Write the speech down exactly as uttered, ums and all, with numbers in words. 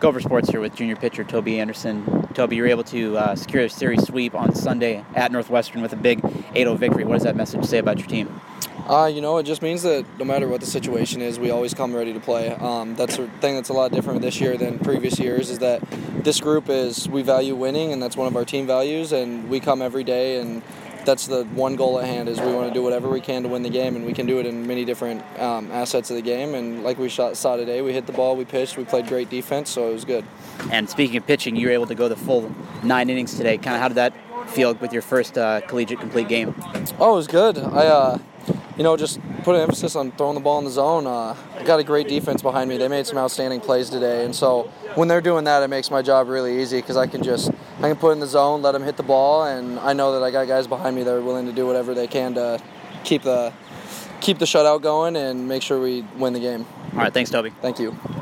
Gopher Sports here with junior pitcher Toby Anderson. Toby, you were able to uh, secure a series sweep on Sunday at Northwestern with a big eight oh victory. What does that message say about your team? Uh, you know, it just means that no matter what the situation is, we always come ready to play. Um, that's a thing that's a lot different this year than previous years, is that this group is, we value winning, and that's one of our team values, and we come every day, and that's the one goal at hand, is we want to do whatever we can to win the game, and we can do it in many different um, assets of the game. And like we shot, saw today, we hit the ball, we pitched, we played great defense, so it was good. And speaking of pitching, you were able to go the full nine innings today. Kind of how did that feel with your first uh, collegiate complete game? Oh, it was good. I, uh, you know, just put an emphasis on throwing the ball in the zone. Uh, I got a great defense behind me. They made some outstanding plays today, and so when they're doing that, it makes my job really easy, because I can just I can put it in the zone, let them hit the ball, and I know that I got guys behind me that are willing to do whatever they can to keep the keep the shutout going and make sure we win the game. All right, thanks, Toby. Thank you.